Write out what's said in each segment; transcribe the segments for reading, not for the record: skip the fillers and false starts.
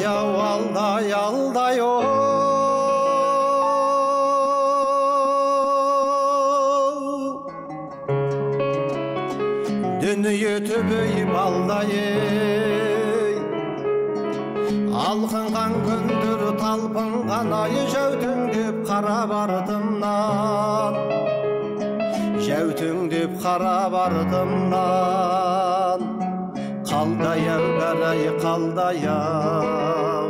ау алдай алдай оу дүние төбей балдай алқынған күндер талпынған ай жәутеңдеп қарап артымнан жәутеңдеп қарап артымнан қалдай ау бәрай қалдай ау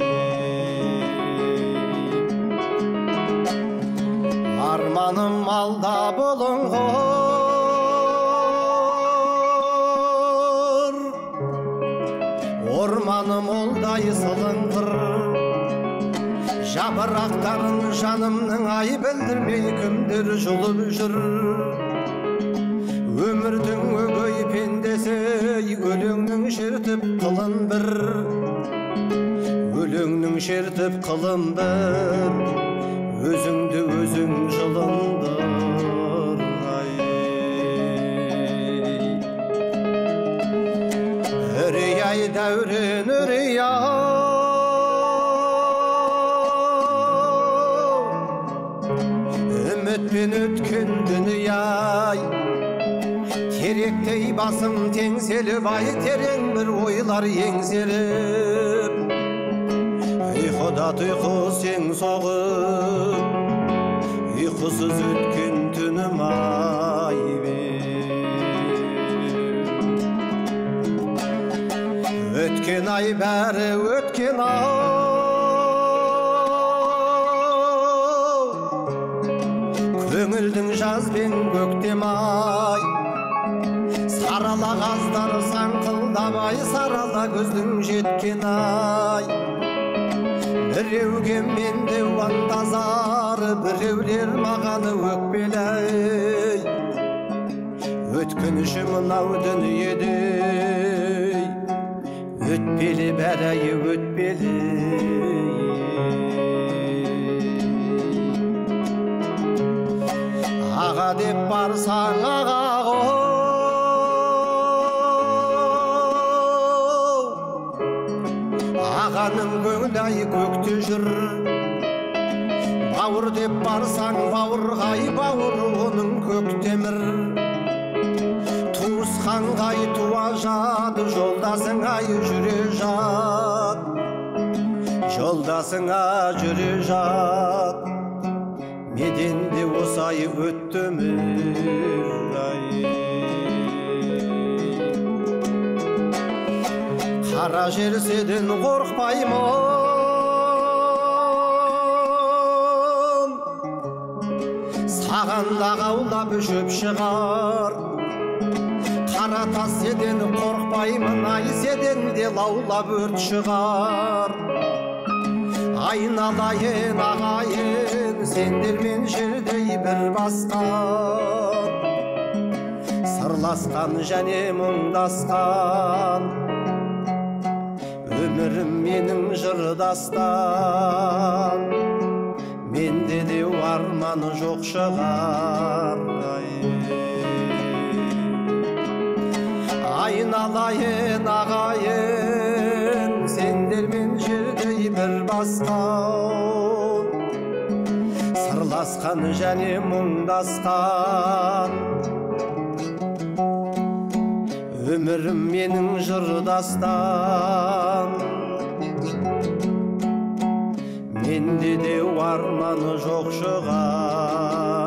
арманым алда болыңғыр орманым олдай сылыңғыр жапырақтарын жанымның ай білдірмей кімдер жұлып жүр өмірдің өгей пендесі өлеңнің шертіп қылын бір өлеңнің шертіп қылын бір өзіңді өзің жылындыр үрей ай дәурен үрей ау үмітпен өткен дүние-ай теректей басым теңселіп ай терең бір ойлар еңсеріп ұйқыда тұйқы сең соғып ұйқысыз өткен түнім ай өткен ай бәрі өткен ау көңілдің жазбен көктем ай сарала қаздар саңқылдабай сарала көздің жеткен ай біреуге менде уандазар біреулер мағаны өкпелей өткеніші мынау дүниеде өтпелі бәрі өтпелі аға деп барсаң аға ағаның көңілі көкте жүр бауыр деп барсаң бауырғай бауыр оның көктемір туысқанғай туа жат жолдасыңа жүре жат жолдасыңа жүре жат меден де осай өтті өмір қара жерседен қорқпаймын саған да қаулап шөп шығар қара тас седен қорқпаймын ай седен де лаулап өрт шығар айналайын ағайын сендермен жердей бір басқан сырласқан және мұңдасқан өмірім менің жырдастан менде де арманы жоқ шығар айналайын ағайын сендермен жердей бір басқан сырласқан және мұңдасқан өмірім менің жырдастан менде де арманы жоқ шығар